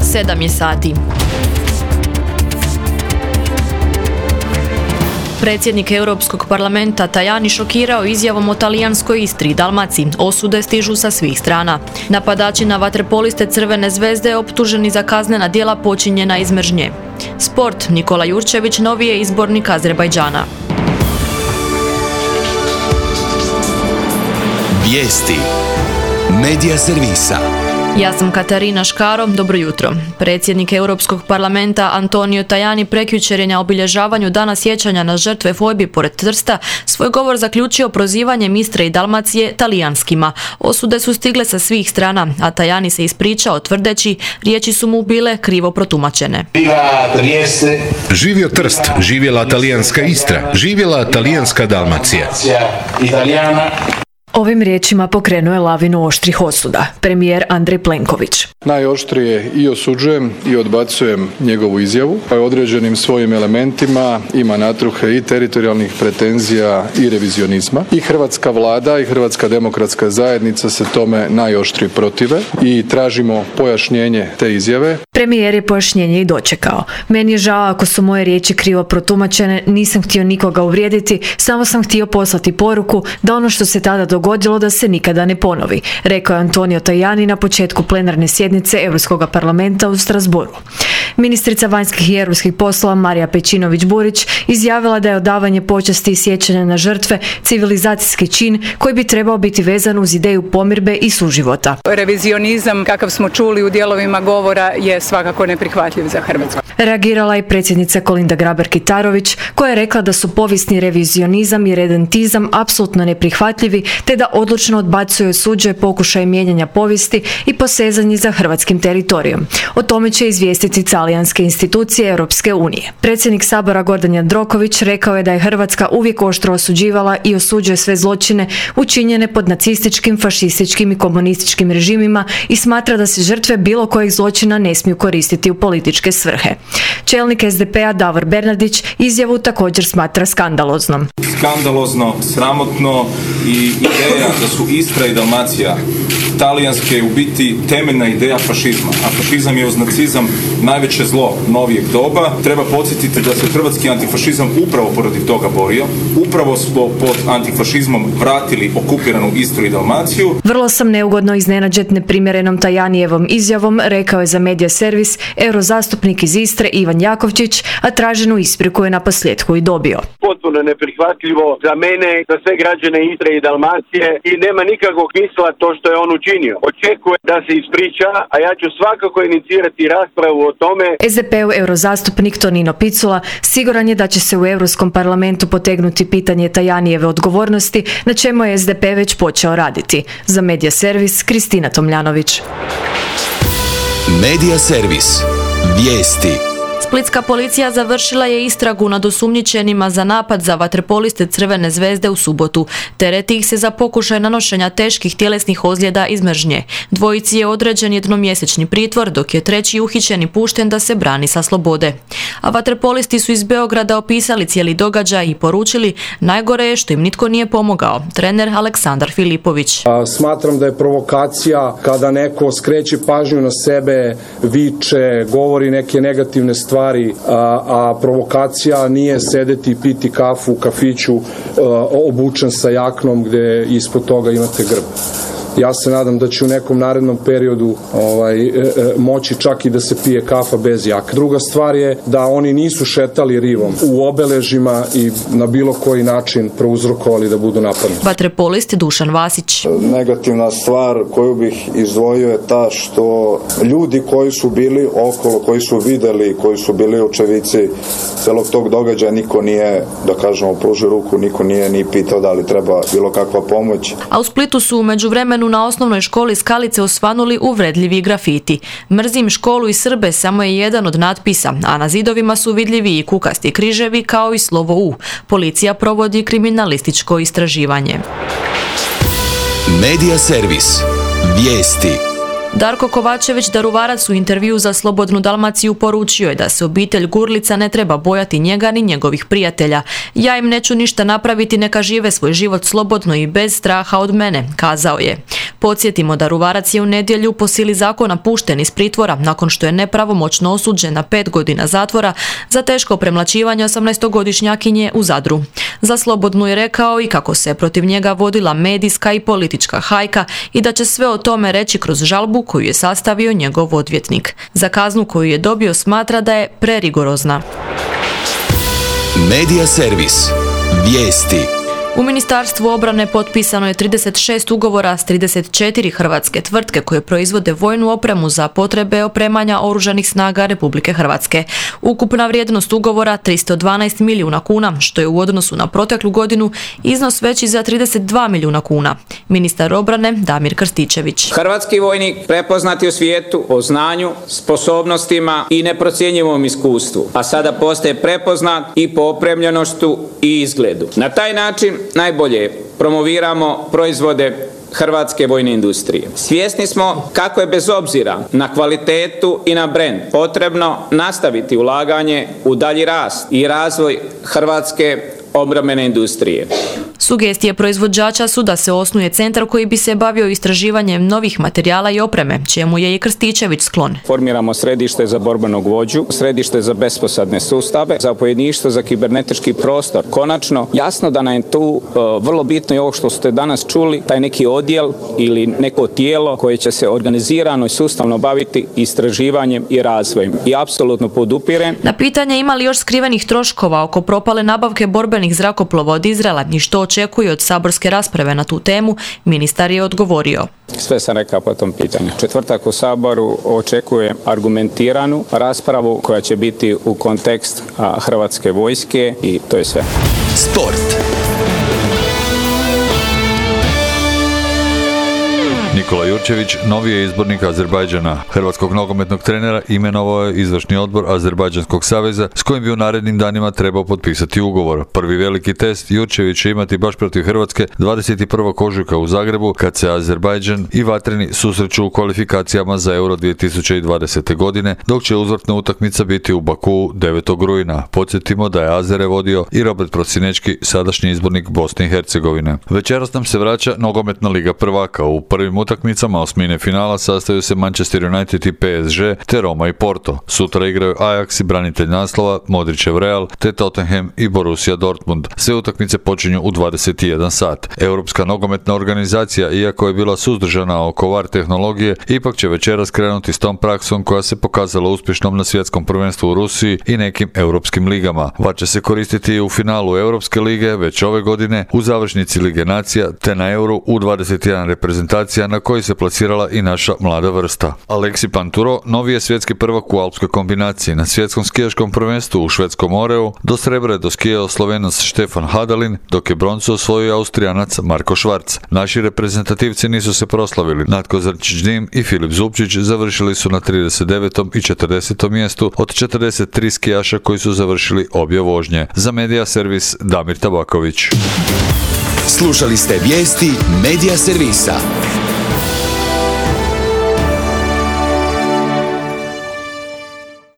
7 je sati. Predsjednik Europskog parlamenta Tajani šokirao izjavom o talijanskoj Istri i Dalmaciji. Osude stižu sa svih strana. Napadači na vaterpoliste Crvene zvezde optuženi za kaznena djela počinjena iz mržnje. Sport. Nikola Jurčević novi je izbornik Azerbajdžana. Vijesti. Medija servisa. Ja sam Katarina Škaro, dobro jutro. Predsjednik Europskog parlamenta Antonio Tajani prekjučer je na obilježavanju Dana sjećanja na žrtve fojbi pored Trsta svoj govor zaključio prozivanjem Istre i Dalmacije talijanskima. Osude su stigle sa svih strana, a Tajani se ispričao tvrdeći riječi su mu bile krivo protumačene. Živio Trst, živjela talijanska Istra, živjela talijanska Dalmacija. Ovim riječima pokrenuo je lavinu oštrih osuda. Premijer Andrej Plenković. Najoštrije i osuđujem i odbacujem njegovu izjavu. Određenim svojim elementima ima natruhe i teritorijalnih pretenzija i revizionizma. I hrvatska vlada i Hrvatska demokratska zajednica se tome najoštrije protive i tražimo pojašnjenje te izjave. Premijer je pojašnjenje i dočekao. Meni je žao ako su moje riječi krivo protumačene, nisam htio nikoga uvrijediti, samo sam htio poslati poruku da ono što se tada dogodilo da se nikada ne ponovi, rekao je Antonio Tajani na početku plenarne sjednice Europskog parlamenta u Strasbourgu. Ministrica vanjskih i europskih poslova Marija Pejčinović-Burić izjavila da je odavanje počasti i sjećanja na žrtve civilizacijski čin koji bi trebao biti vezan uz ideju pomirbe i suživota. Revizionizam, kakav smo čuli u dijelovima govora, je svakako neprihvatljiv za Hrvatsku. Reagirala je predsjednica Kolinda Grabar-Kitarović koja je rekla da su povijesni revizionizam i redentizam apsolutno neprihvatljivi te da odlučno odbacuje i osuđuje pokušaj mijenjanja povijesti i posezanje za hrvatskim teritorijom. O tome će izvijestiti talijanske institucije Europske unije. Predsjednik Sabora Gordan Jandroković rekao je da je Hrvatska uvijek oštro osuđivala i osuđuje sve zločine učinjene pod nacističkim, fašističkim i komunističkim režimima i smatra da se žrtve bilo kojeg zločina ne smiju koristiti u političke svrhe. Čelnik SDP-a Davor Bernardić izjavu također smatra skandaloznom. Skandalozno, sramotno i ideja da su Istra i Dalmacija talijanske u biti temeljna ideja fašizma, a fašizam je uz nacizam najveće zlo novijeg doba. Treba podsjetiti da se hrvatski antifašizam upravo protiv toga borio. Upravo smo pod antifašizmom vratili okupiranu Istru i Dalmaciju. Vrlo sam neugodno iznenađen neprimjerenom Tajanijevom izjavom, rekao je za Medija servis eurozastupnik iz Istre Ivan Jakovčić, a traženu ispriku je naposljetku i dobio. Potpuno neprihvatljivo za mene, za sve građane Istre i Dalmacije i nema nikakvog smisla to što je on učinio. Očekujem da se ispriča, a ja ću svakako inicirati raspravu o tome. SDP-u eurozastupnik Tonino Picula siguran je da će se u Europskom parlamentu potegnuti pitanje Tajanijeve odgovornosti, na čemu je SDP već počeo raditi. Za Medija servis Kristina Tomljanović. Medija servis. Vijesti. Splitska policija završila je istragu nad osumnjičenima za napad za vaterpoliste Crvene zvezde u subotu. Tereti ih se za pokušaj nanošenja teških tjelesnih ozljeda iz mržnje. Dvojici je određen jednomjesečni pritvor, dok je treći uhićen i pušten da se brani sa slobode. A vaterpolisti su iz Beograda opisali cijeli događaj i poručili najgore je što im nitko nije pomogao. Trener Aleksandar Filipović. Smatram da je provokacija kada neko skreće pažnju na sebe, viče, govori neke negativne stvari, a provokacija nije sedeti i piti kafu u kafiću obučen sa jaknom gdje ispod toga imate grb. Ja se nadam da će u nekom narednom periodu moći čak i da se pije kafa bez jaka. Druga stvar je da oni nisu šetali rivom u obeležima i na bilo koji način prouzrokovali da budu napadnuti. Vaterpolist Dušan Vasić. Negativna stvar koju bih izdvojio je ta što ljudi koji su bili okolo, koji su vidjeli, koji su bili očevici celog tog događaja, niko nije, da kažemo, pružio ruku, niko nije ni pitao da li treba bilo kakva pomoć. A u Splitu su u međuvremenu na osnovnoj školi Skalice osvanuli uvredljivi grafiti. Mrzim školu i Srbe samo je jedan od natpisa, a na zidovima su vidljivi i kukasti križevi kao i slovo U. Policija provodi kriminalističko istraživanje. Medija servis. Vijesti. Darko Kovačević, daruvarac, u intervju za Slobodnu Dalmaciju poručio je da se obitelj Gurlica ne treba bojati njega ni njegovih prijatelja. Ja im neću ništa napraviti, neka žive svoj život slobodno i bez straha od mene, kazao je. Podsjetimo da Ruvarac je u nedjelju po sili zakona pušten iz pritvora nakon što je nepravomoćno osuđen na 5 godina zatvora za teško premlaćivanje 18-godišnjakinje u Zadru. Za Slobodnu je rekao i kako se protiv njega vodila medijska i politička hajka i da će sve o tome reći kroz žalbu koju je sastavio njegov odvjetnik. Za kaznu koju je dobio smatra da je prerigorozna. Medija servis. Vijesti. U Ministarstvu obrane potpisano je 36 ugovora s 34 hrvatske tvrtke koje proizvode vojnu opremu za potrebe opremanja Oružanih snaga Republike Hrvatske. Ukupna vrijednost ugovora 312 milijuna kuna, što je u odnosu na proteklu godinu iznos veći za 32 milijuna kuna. Ministar obrane Damir Krstičević. Hrvatski vojnik prepoznat je u svijetu po znanju, sposobnostima i neprocjenjivom iskustvu, a sada postaje prepoznat i po opremljenosti i izgledu. Na taj način najbolje promoviramo proizvode hrvatske vojne industrije. Svjesni smo kako je bez obzira na kvalitetu i na brend potrebno nastaviti ulaganje u dalji rast i razvoj hrvatske obrambene industrije. Sugestije proizvođača su da se osnuje centar koji bi se bavio istraživanjem novih materijala i opreme, čemu je i Krstičević sklon. Formiramo središte za borbenog vođu, središte za besposadne sustave, zapovjedništvo za kibernetički prostor. Konačno, jasno da nam je tu vrlo bitno i ovo što ste danas čuli, taj neki odjel ili neko tijelo koje će se organizirano i sustavno baviti istraživanjem i razvojem. I apsolutno podupirem. Na pitanje ima li još skrivenih troškova oko propale nabavke borbenih zrakoplova od Izraela i što očekuje od saborske rasprave na tu temu, ministar je odgovorio. Sve sam rekao po tom pitanju. Četvrtak u Saboru očekuje argumentiranu raspravu koja će biti u kontekst Hrvatske vojske i to je sve. Sport. Nikola Jurčević novi je izbornik Azerbajdžana. Hrvatskog nogometnog trenera imenovao je izvršni odbor Azerbajdžanskog saveza s kojim bi u narednim danima trebao potpisati ugovor. Prvi veliki test Jurčević će imati baš protiv Hrvatske 21. ožujka u Zagrebu kad se Azerbajdžan i Vatreni susreću u kvalifikacijama za Euro 2020. godine, dok će uzvratna utakmica biti u Bakuu 9. rujna. Podsjetimo da je Azere vodio i Robert Prosinečki, sadašnji izbornik Bosne i Hercegovine. Večeras nam se vraća nogometna liga prvaka. U prvim utakmicama osmine finala sastaju se Manchester United i PSG, te Roma i Porto. Sutra igraju Ajax i branitelj naslova, Modrićev Real, te Tottenham i Borussia Dortmund. Sve utakmice počinju u 21 sat. Europska nogometna organizacija, iako je bila suzdržana oko VAR tehnologije, ipak će večeras krenuti s tom praksom koja se pokazala uspješnom na svjetskom prvenstvu u Rusiji i nekim europskim ligama. VAR će se koristiti i u finalu Europske lige već ove godine, u završnici Lige nacija, te na Euro u 21 reprezentacija na koji se plasirala i naša mlada vrsta. Aleksi Panturo novi je svjetski prvak u alpskoj kombinaciji. Na svjetskom skijaškom prvenstvu u Švedskom Oreu do srebra je doskijao Slovenac Štefan Hadalin, dok je broncu osvojio Austrijanac Marko Švarc. Naši reprezentativci nisu se proslavili. Natko Zrčić-Dim i Filip Zupčić završili su na 39. i 40. mjestu od 43 skijaša koji su završili obje vožnje. Za Medija servis Damir Tabaković. Slušali ste vijesti Medija servisa.